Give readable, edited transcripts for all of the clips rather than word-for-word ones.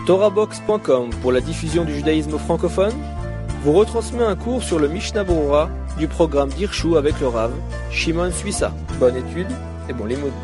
TorahBox.com pour la diffusion du judaïsme francophone vous retransmet un cours sur le Mishnah Berurah du programme d'Hirshu avec le Rav Shimon Suissa. Bonne étude et bon limoud.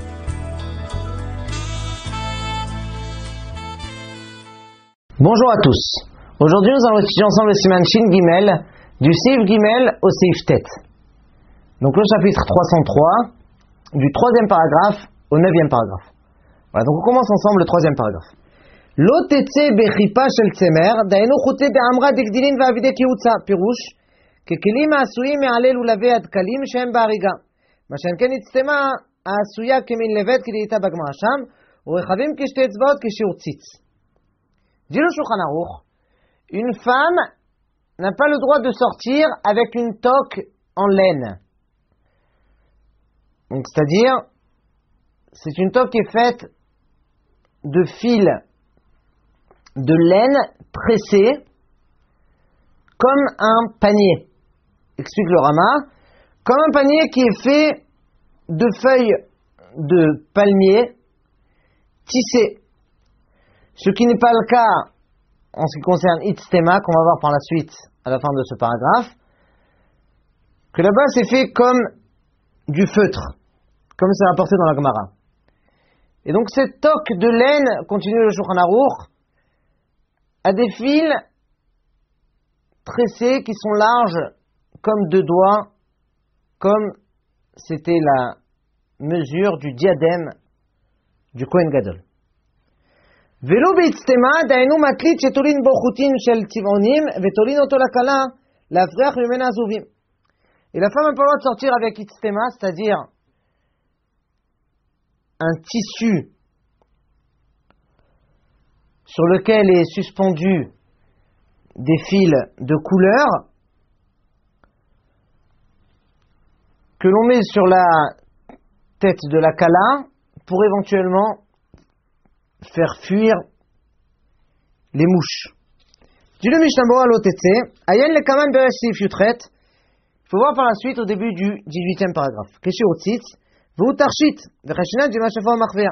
Bonjour à tous. Aujourd'hui, nous allons étudier ensemble le Siman Shin Gimel, du Seif Gimel au Seif Tet. Donc le chapitre 303, du 3e paragraphe au 9e paragraphe. Voilà, donc on commence ensemble le 3e paragraphe. Lo tetse bechipa shel tzemer, daenu chute be'amra degdilin ve'avide kiutza, pirush, kekelim ha'asuim me'alel ulave adkalim shem ba'ariga. Mashen ken itztema ha'asuya kemin levet kilita bagmar sham, urechavim kishte etzvaot kishiur tzitz. Dit le Shulchan Aruch, une femme n'a pas le droit de sortir avec une toque en laine. Donc, c'est-à-dire, c'est une toque qui est faite de fils de laine tressés comme un panier. Explique le Rama, comme un panier qui est fait de feuilles de palmier tissées. Ce qui n'est pas le cas en ce qui concerne Itztema, qu'on va voir par la suite à la fin de ce paragraphe, que là-bas c'est fait comme du feutre, comme c'est rapporté dans la Gemara. Et donc cette toque de laine, continue le Shulchan Aruch, a des fils tressés qui sont larges comme 2 doigts, comme c'était la mesure du diadème du Kohen Gadol. Velo b'itztema daenu matlit shetolin bo chutin shel tziv'onim vetolin oto lakala lafriach mimena azuvim. Et la femme n'a pas le droit de sortir avec itztema, c'est-à-dire un tissu sur lequel est suspendu des fils de couleur que l'on met sur la tête de la kala pour éventuellement faire fuir les mouches. Dit le Mishnah Berurah l'otetse, ayen le kaman beresh sif yutret. Il faut voir par la suite au début du 18e paragraphe. Keshi otzitz, v'hu tarshit, v'chashina d'ima shafo machvea.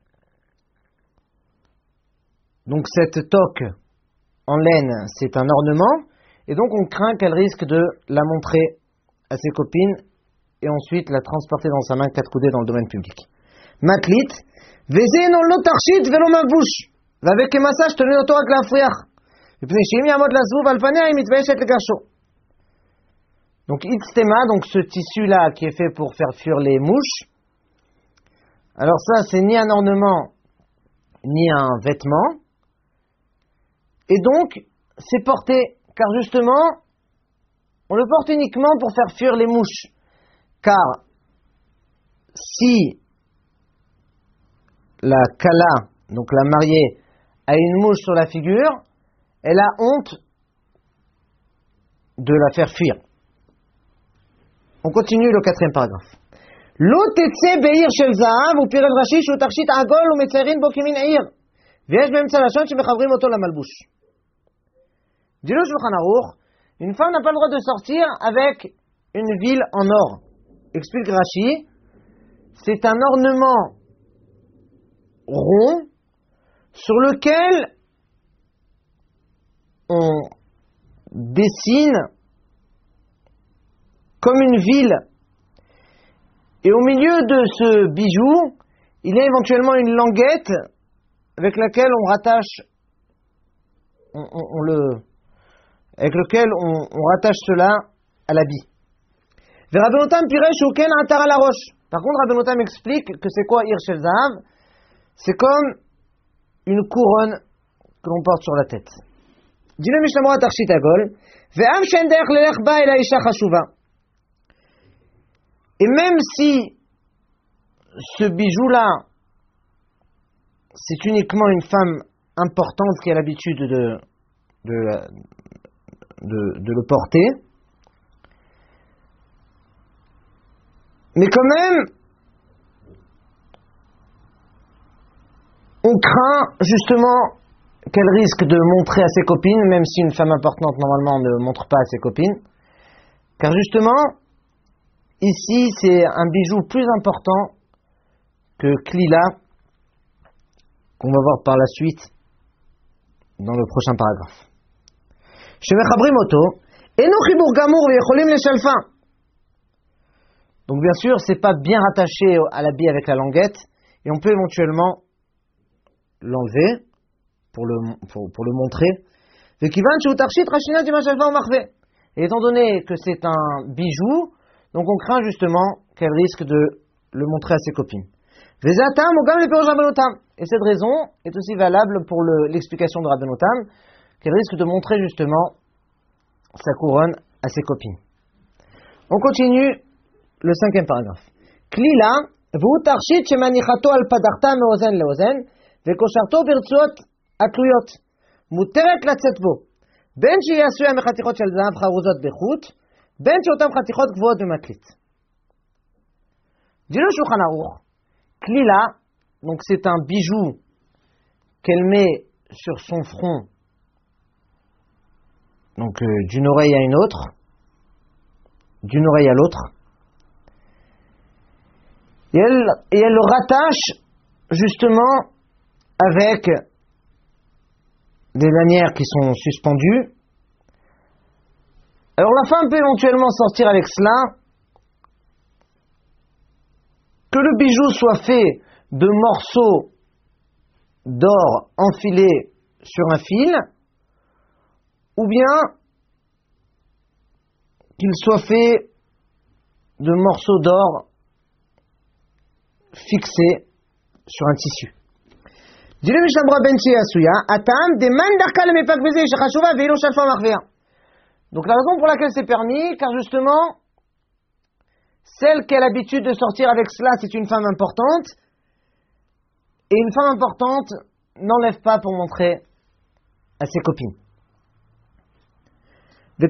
Donc cette toque en laine, c'est un ornement, et donc on craint qu'elle risque de la montrer à ses copines et ensuite la transporter dans sa main 4 coudées dans le domaine public. Matlit, וזה אינו לא תכשיט ולא מבוש, והווה כמסע שתולים אותו רק להפריח, מפני שאם יעמוד לזבוב על פניה היא מתביישת לגרשו. Donc itztema, donc ce tissu là qui est fait pour faire fuir les mouches, alors ça c'est ni un ornement ni un vêtement, et donc c'est porté, car justement on le porte uniquement pour faire fuir les mouches, car si la kala, donc la mariée, a une mouche sur la figure, elle a honte de la faire fuir. On continue le 4e paragraphe. Lo tetse be'ir shel zahav ou pirel rashi shu tarshit agol ou metzerin bo kimin eir. V'yesh be'emtza lashon shemechavrim oto lamalbush. Dit le Shulchan Aruch, une femme n'a pas le droit de sortir avec une ville en or. Explique Rashi, c'est un ornement rond sur lequel on dessine comme une ville, et au milieu de ce bijou il y a éventuellement une languette avec laquelle on rattache avec lequel on rattache cela à l'habit. Rabbeinu piresh uken atar ala rosh. Par contre Rabbeinu explique que c'est quoi ir shel zahav. C'est comme une couronne que l'on porte sur la tête. Dit le Mishnah Berurah tarshit agol, ve'am she'en derech lelech ba ela isha chashuva. Et même si ce bijou-là, c'est uniquement une femme importante qui a l'habitude de le porter, mais quand même, on craint justement qu'elle risque de montrer à ses copines, même si une femme importante normalement ne montre pas à ses copines, car justement, ici c'est un bijou plus important que Klila, qu'on va voir par la suite dans le prochain paragraphe. Shemechabrim oto, eno chibour gamour ve'yecholim leshalfa. Donc bien sûr, c'est pas bien rattaché à l'habit avec la languette, et on peut éventuellement l'enlever pour le montrer. Ve'kivan shu tarshit rashina dima shalfa u'machve. Et étant donné que c'est un bijou, donc on craint justement qu'elle risque de le montrer à ses copines. Ve'zatam ugam lepirush rabbanotam. Et cette raison est aussi valable pour l'explication de Rabbanotam, qu'elle risque de montrer justement sa couronne à ses copines. On continue le 5e paragraphe. Klila, v'hu tarshit shemanichato al padarta meozen leozen, ve'kosharto birtzuot atluyot, muteret latzet bo, ben sheyeh asuya mechatichot shel zahav charuzot bechut, ben sheotam chatichot gvuot b'matlit. Dit le Shulchan Aruch, Klila, donc c'est un bijou qu'elle met sur son front, donc d'une oreille à une autre, d'une oreille à l'autre, et elle le rattache justement avec des lanières qui sont suspendues. Alors la femme peut éventuellement sortir avec cela, que le bijou soit fait de morceaux d'or enfilés sur un fil, ou bien qu'il soit fait de morceaux d'or fixés sur un tissu. Donc la raison pour laquelle c'est permis, car justement, celle qui a l'habitude de sortir avec cela, c'est une femme importante, et une femme importante n'enlève pas pour montrer à ses copines. Et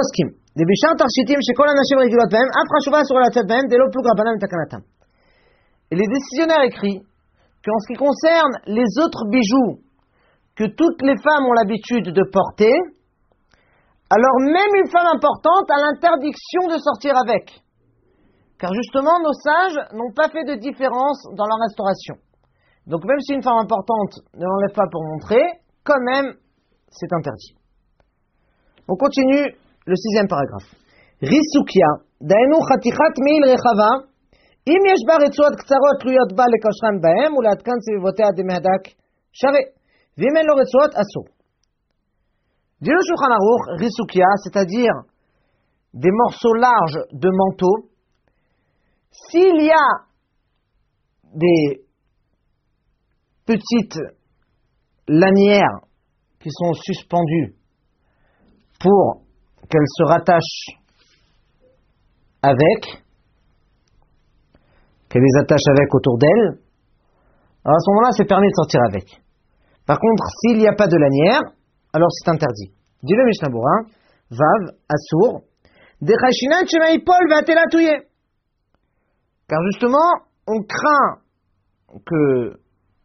les décisionnaires écrits qu'en ce qui concerne les autres bijoux que toutes les femmes ont l'habitude de porter, alors même une femme importante a l'interdiction de sortir avec. Car justement, nos sages n'ont pas fait de différence dans leur restauration. Donc même si une femme importante ne l'enlève pas pour montrer, quand même, c'est interdit. On continue le 6e paragraphe. Risukia, daenu chatichat meil rechava, im yesh ba retzuot ktsarot tluyot ba lekashran bahem ulatkan sevivotea de mehdak shave, vim en lo retzuot asur. Dit le Shulchan Aruch, risukia, c'est-à-dire des morceaux larges de manteau. S'il y a des petites lanières qui sont suspendues pour qu'elles se rattachent avec, qu'elles les attachent avec autour d'elles, alors à ce moment-là, c'est permis de sortir avec. Par contre, s'il n'y a pas de lanière, alors c'est interdit. Dit le Mishnah Berurah, Vav, Asur, Dechashinat Shemaipol Vatelatouye. Car justement, on craint que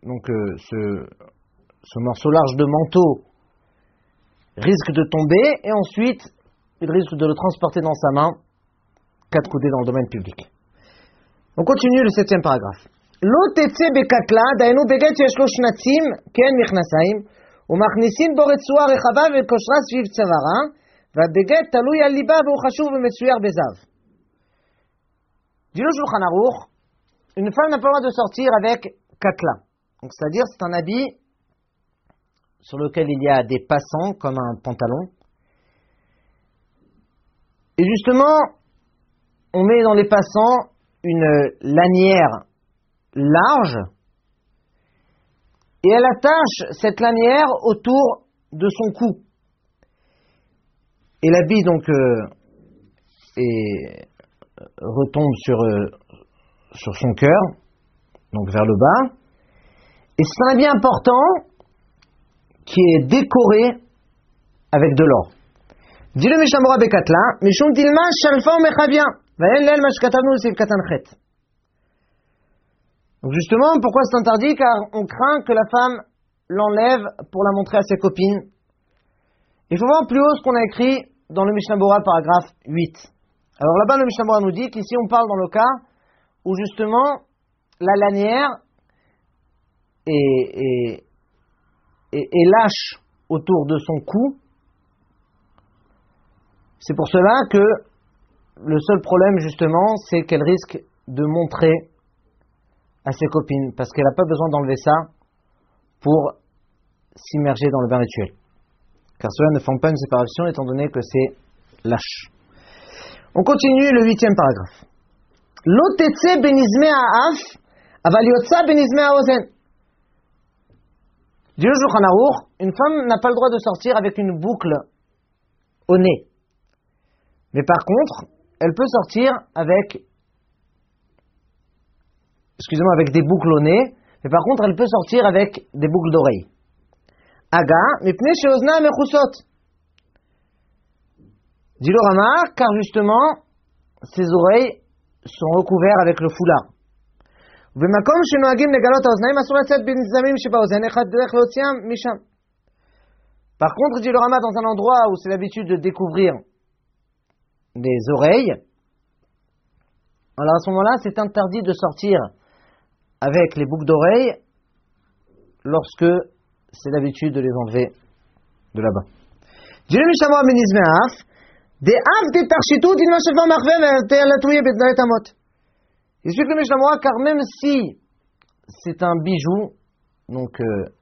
ce morceau large de manteau risque de tomber et ensuite il risque de le transporter dans sa main, 4 coudées dans le domaine public. On continue le 7e paragraphe. Lo tetse bekatla daenu beget sheyesh lo shnatzim ken michnasayim umachnisin bo retzua rechava vekoshra sviv tzavara והבגד תלוי על ליבה והוא חשוב ומצויר בזהב. Dit le Shulchan Aruch, une femme n'a pas le droit de sortir avec katla. Donc c'est-à-dire c'est un habit sur lequel il y a des passants comme un pantalon. Et justement, on met dans les passants une lanière large et elle attache cette lanière autour de son cou. Et l'habit donc retombe sur son cœur, donc vers le bas. Et c'est un habit important qui est décoré avec de l'or. Dit le Mishnah Berurah Bekatla, Mishum Dilma Shalfa ou Mechavia, Vayen Lel Mashkatabnu Siv Katanchet. Donc justement, pourquoi c'est interdit? Car on craint que la femme l'enlève pour la montrer à ses copines. Il faut voir plus haut ce qu'on a écrit dans le Mishnah Berurah, paragraphe 8. Alors là-bas, le Mishnah Berurah nous dit qu'ici on parle dans le cas où justement la lanière est lâche autour de son cou. C'est pour cela que le seul problème justement, c'est qu'elle risque de montrer à ses copines, parce qu'elle n'a pas besoin d'enlever ça pour s'immerger dans le bain rituel. Car cela ne forme pas une séparation étant donné que c'est lâche. On continue le 8e paragraphe. Lo tetse benizme ha'af, aval yotza benizme ha'ozen. Dit le Shulchan Aruch, une femme n'a pas le droit de sortir avec une boucle au nez. Mais par contre, elle peut sortir avec des boucles au nez, mais par contre, elle peut sortir avec des boucles d'oreilles. Aga, mipnei she'ozna mechusot. Dit le Rama, car justement, ses oreilles sont recouvertes avec le foulard. V'makom shenoagim legalot ha'oznaim asur latzet binizamim shebaozen echad derech leotziam misham. Par contre, dit le Rama, dans un endroit où c'est l'habitude de découvrir des oreilles, alors à ce moment-là, c'est interdit de sortir avec les boucles d'oreilles lorsque c'est l'habitude de les enlever de là-bas. Dit le Mishnah benizme ha'af, de av de tarshitu din mashava machve ve'telatouye bednaet amot. Il explique le Mishnah car même si c'est un bijou, donc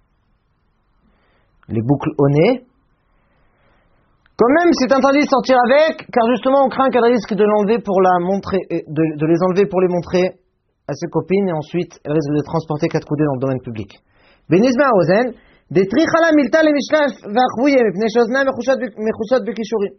les boucles au nez, quand même c'est interdit de sortir avec, car justement on craint qu'elle risque de l'enlever pour la montrer, de les enlever pour les montrer à ses copines, et ensuite elle risque de les transporter 4 coudées dans le domaine public. Benizme ha'ozen, de trichala milta le mishlaf v'achvouye mipnei she'ozna mechusot bekishurim.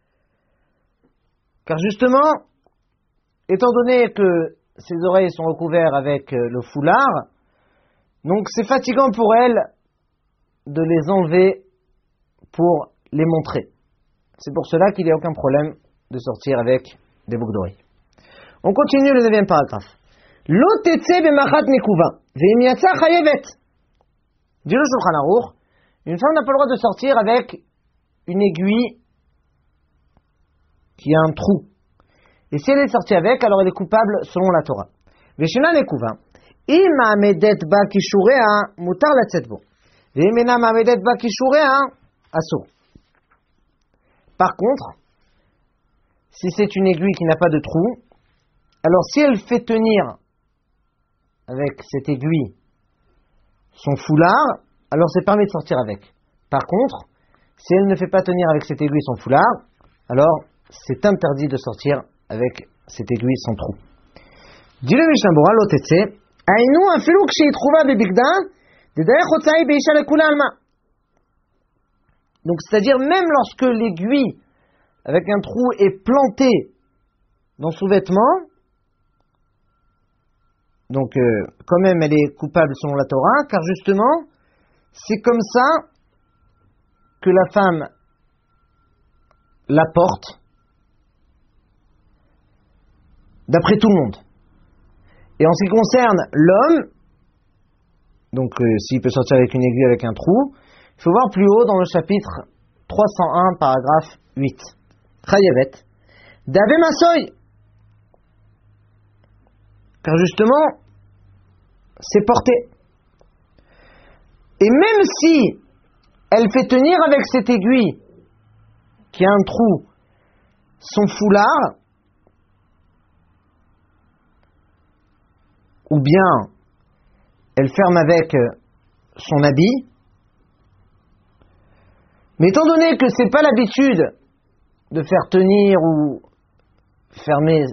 Car justement, étant donné que ses oreilles sont recouvertes avec le foulard, donc c'est fatigant pour elle de les enlever pour les montrer. C'est pour cela qu'il n'y a aucun problème de sortir avec des boucles d'oreilles. On continue le 9e paragraphe. Lo tetse b'machat nekuva ve'im yatsa chayevet. Dit le Shulchan Aruch, une femme n'a pas le droit de sortir avec une aiguille qui a un trou. Et si elle est sortie avec, alors elle est coupable selon la Torah. Veshina nekuva, im ma'amedet ba kishurea mutar latzet bo, ve'im ena ma'amedet ba kishurea asur. Par contre, si c'est une aiguille qui n'a pas de trou, alors si elle fait tenir avec cette aiguille son foulard, alors c'est permis de sortir avec. Par contre, si elle ne fait pas tenir avec cette aiguille son foulard, alors c'est interdit de sortir avec cette aiguille sans trou. Dit le Mishnah Bora, lo tetse, ainu afilu ksheitchouva bebigda, dedaech hotzai beisha lekula alma. Donc c'est-à-dire même lorsque l'aiguille avec un trou est plantée dans son vêtement, donc quand même elle est coupable selon la Torah, car justement c'est comme ça que la femme la porte d'après tout le monde. Et en ce qui concerne l'homme, donc s'il peut sortir avec une aiguille avec un trou, il faut voir plus haut dans le chapitre 301 paragraphe 8. Chayevet d'ave masoy, car justement c'est porté. Et même si elle fait tenir avec cette aiguille qui a un trou son foulard, ou bien elle ferme avec son habit, mais étant donné que c'est pas l'habitude de faire tenir ou fermer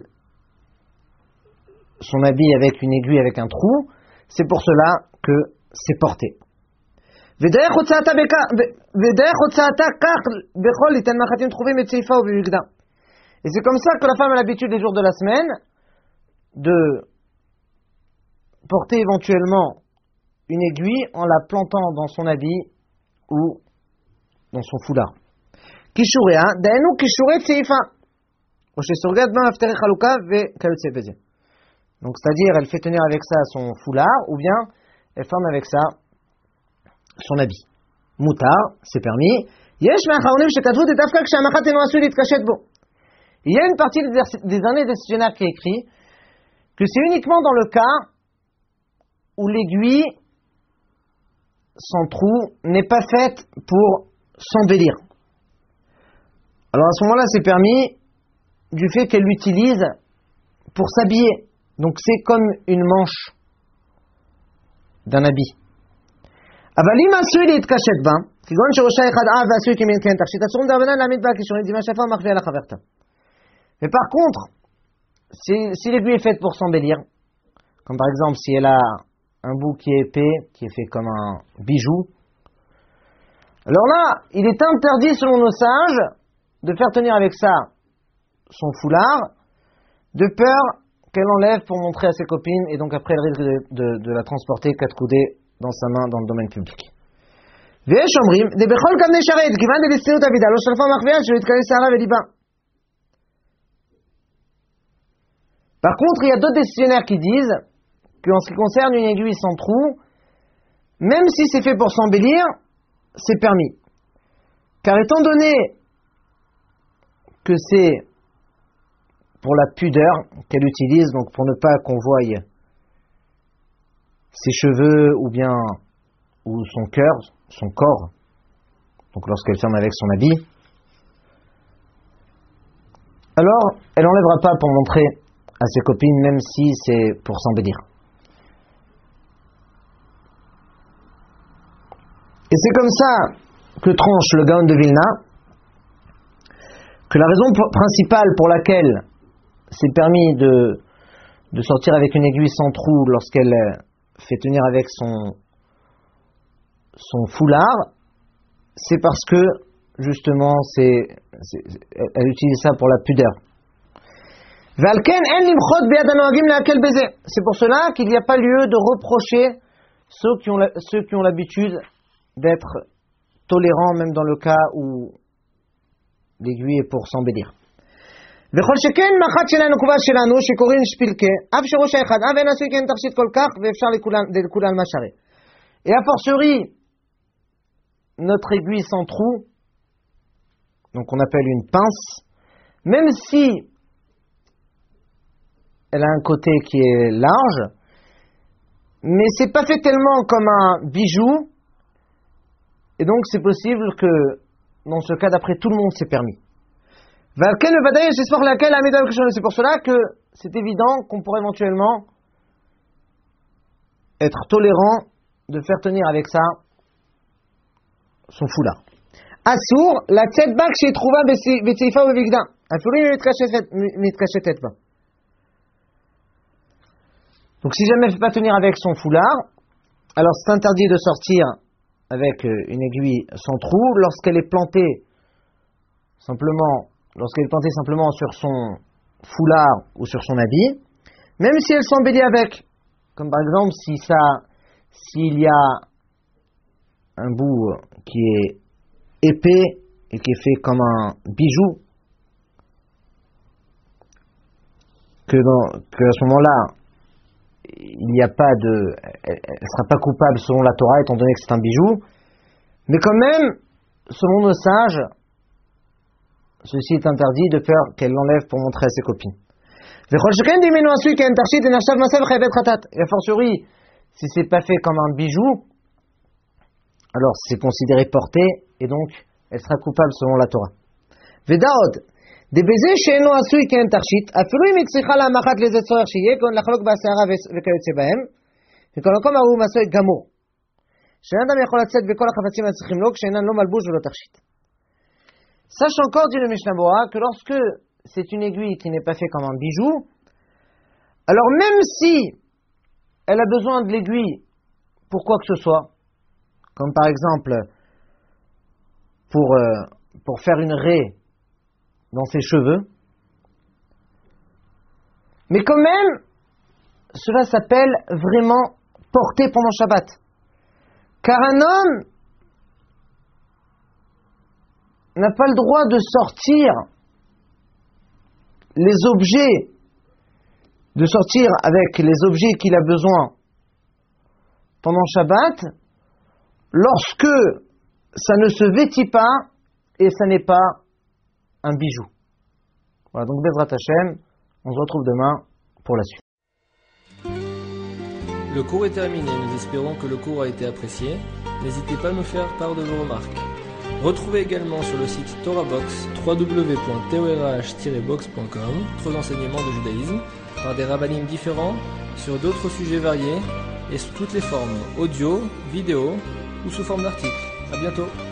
son habit avec une aiguille avec un trou, c'est pour cela que c'est porté. Et c'est comme ça que la femme a l'habitude les jours de la semaine de porter éventuellement une aiguille en la plantant dans son habit ou dans son foulard. Donc c'est-à-dire elle fait tenir avec ça son foulard ou bien elle ferme avec ça son habit. Moutar, c'est permis. Il y a une partie des années décisionnaires qui est écrit que c'est uniquement dans le cas où l'aiguille sans trou n'est pas faite pour s'embellir. Alors à ce moment-là, c'est permis du fait qu'elle l'utilise pour s'habiller. Donc c'est comme une manche d'un habit. Mais par contre, si l'aiguille est faite pour s'embellir, comme par exemple si elle a un bout qui est épais, qui est fait comme un bijou, alors là, il est interdit selon nos sages de faire tenir avec ça son foulard, de peur qu'elle enlève pour montrer à ses copines, et donc après elle risque de la transporter 4 coudées dans sa main dans le domaine public. Par contre, il y a d'autres décisionnaires qui disent qu'en ce qui concerne une aiguille sans trou, même si c'est fait pour s'embellir, c'est permis. Car étant donné que c'est pour la pudeur qu'elle utilise, donc pour ne pas qu'on voie ses cheveux ou son cœur, son corps, donc lorsqu'elle ferme avec son habit, alors elle n'enlèvera pas pour montrer à ses copines, même si c'est pour s'embellir. Et c'est comme ça que tranche le Gaon de Vilna, que la raison principale pour laquelle c'est permis de sortir avec une aiguille sans trou lorsqu'elle fait tenir avec son foulard, c'est parce que justement elle utilise ça pour la pudeur. C'est pour cela qu'il n'y a pas lieu de reprocher ceux qui ont l'habitude d'être tolérants, même dans le cas où l'aiguille est pour s'embellir. Et a fortiori, notre aiguille sans trou, donc on appelle une pince, même si elle a un côté qui est large, mais c'est pas fait tellement comme un bijou, et donc c'est possible que dans ce cas, d'après tout le monde, c'est permis. C'est pour cela que c'est évident qu'on pourrait éventuellement être tolérant de faire tenir avec ça son foulard. Assour, la tzedbak chez trouva betseifa ou bevigda. Donc si jamais elle ne fait pas tenir avec son foulard, alors c'est interdit de sortir avec une aiguille sans trou lorsqu'elle est plantée simplement sur son foulard ou sur son habit, même si elle s'embellit avec, comme par exemple s'il y a un bout qui est épais et qui est fait comme un bijou, que à ce moment-là il n'y a pas elle sera pas coupable selon la Torah étant donné que c'est un bijou, mais quand même selon nos sages ceci est interdit de peur qu'elle l'enlève pour montrer à ses copines. Et a fortiori si c'est pas fait comme un bijou, alors c'est considéré porté et donc elle sera coupable selon la Torah. Vedaod דבזה שאינו עשוי כאין תכשיט, אפילו אם היא צריכה להמחת לאיזה צורך שיהיה, כגון לחלוק בשערה וכיוצא בהם, וכל מקום ההוא מעשוי גמור. שאין אדם יכול לצאת בכל החפצים הצריכים לו, כשאינן לא מלבוש ולא תכשיט. Sache encore, dit le Mishnah Bora, que lorsque c'est une aiguille qui n'est pas faite comme un bijou, alors même si elle a besoin de l'aiguille pour quoi que ce soit, comme par exemple pour faire une raie dans ses cheveux, mais quand même cela s'appelle vraiment porter pendant Shabbat, car un homme n'a pas le droit de sortir avec les objets qu'il a besoin pendant Shabbat lorsque ça ne se vêtit pas et ça n'est pas un bijou. Voilà, donc Bezrat Hashem, on se retrouve demain pour la suite. Le cours est terminé, nous espérons que le cours a été apprécié. N'hésitez pas à nous faire part de vos remarques. Retrouvez également sur le site TorahBox www.torah-box.com d'autres enseignements de judaïsme par des rabbinim différents sur d'autres sujets variés et sous toutes les formes, audio, vidéo ou sous forme d'articles. À bientôt.